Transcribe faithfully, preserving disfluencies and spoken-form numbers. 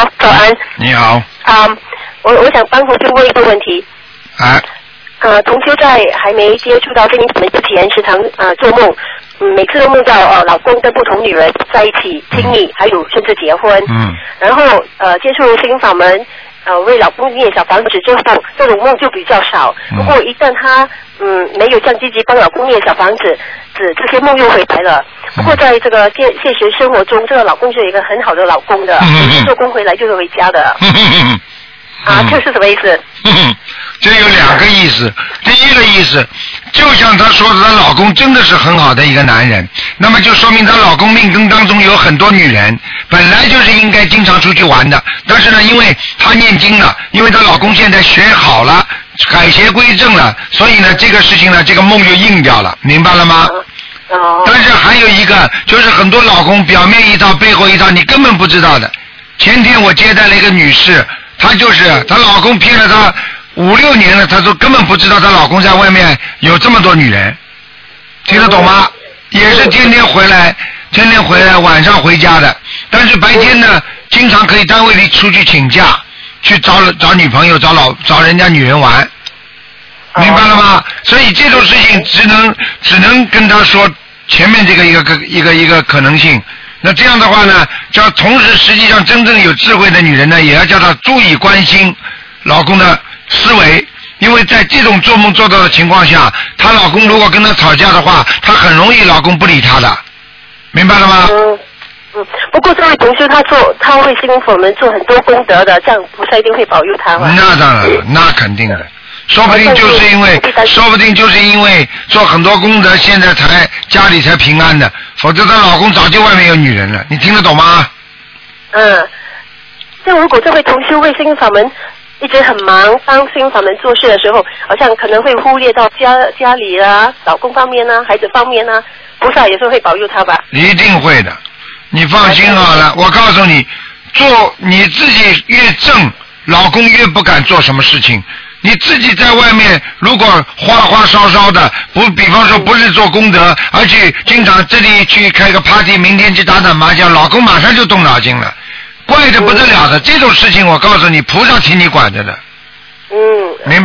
早安。 你好。 啊、um, 我我想帮同修问一个问题。 啊。 呃，同修在还没接触到心灵法门之前，时常呃做梦，嗯，每次都梦到呃老公跟不同女人在一起亲密，嗯、还有甚至结婚。嗯。然后呃接触心灵法门，呃为老公念小房子之后，这种梦就比较少。不过一旦他嗯没有这样积极帮老公念小房子，这这些梦又回来了。不过在这个现现实生活中，这个老公是一个很好的老公的，每次做工回来就是回家的。啊，这是什么意思？ 这有两个意思。第一个意思，就像她说的，她老公真的是很好的一个男人，那么就说明她老公命根当中有很多女人，本来就是应该经常出去玩的，但是呢，因为她念经了，因为她老公现在学好了，改邪归正了，所以呢，这个事情呢，这个梦就应掉了，明白了吗？但是还有一个，就是很多老公表面一套，背后一套，你根本不知道的。前天我接待了一个女士，她就是她老公骗了她五六年了，她都根本不知道她老公在外面有这么多女人，听得懂吗？也是天天回来，天天回来，晚上回家的。但是白天呢，经常可以单位里出去请假，去找找女朋友，找老找人家女人玩。明白了吗？所以这种事情只能只能跟他说前面这个一个一个一个可能性。那这样的话呢，叫同时实际上真正有智慧的女人呢，也要叫她注意关心老公的思维，因为在这种做梦做到的情况下，她老公如果跟她吵架的话，她很容易老公不理她的，明白了吗？ 嗯嗯。不过这位同修他做他为心灵法门做很多功德的，这样菩萨一定会保佑他吗？ 那当然了，那肯定的。说不定就是因为，说不定就是因为做很多功德，现在才家里才平安的，否则她老公早就外面有女人了，你听得懂吗？ 嗯，那如果这位同修为心灵法门一直很忙，帮心灵法门做事的时候，好像可能会忽略到家家里啊、老公方面啊、孩子方面啊，菩萨也是会保佑他吧？ 一定会的，你放心好了，我告诉你，做你自己越正，老公越不敢做什么事情。你自己在外面如果花花烧烧的，不，比方说不是做功德，而且经常这里去开个 party， 明天去打打麻将，老公马上就动脑筋了，怪得不得了的。这种事情我告诉你，菩萨替你管着的。 嗯。